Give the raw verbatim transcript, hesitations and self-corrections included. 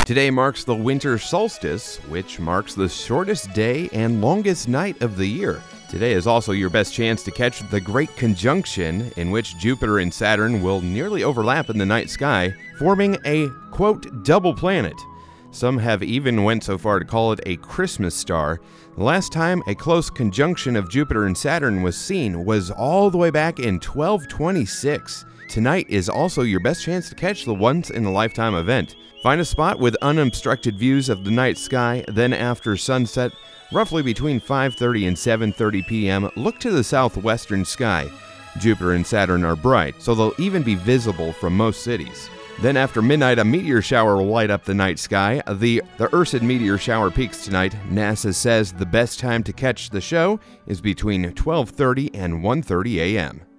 Today marks the winter solstice, which marks the shortest day and longest night of the year. Today is also your best chance to catch the Great Conjunction, in which Jupiter and Saturn will nearly overlap in the night sky, forming a, quote, double planet. Some have even went so far to call it a Christmas star. The last time a close conjunction of Jupiter and Saturn was seen was all the way back in twelve twenty-six. Tonight is also your best chance to catch the once-in-a-lifetime event. Find a spot with unobstructed views of the night sky, then after sunset, roughly between five thirty and seven thirty p.m., look to the southwestern sky. Jupiter and Saturn are bright, so they'll even be visible from most cities. Then after midnight, a meteor shower will light up the night sky. The, the Ursid meteor shower peaks tonight. NASA says the best time to catch the show is between twelve thirty and one thirty a.m.